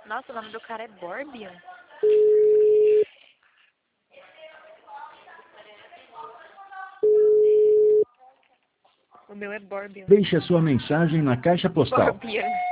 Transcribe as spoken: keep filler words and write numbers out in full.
Nossa, o nome do cara é Borbian. O meu é Borbian. Deixe a sua mensagem na caixa postal. Borbian.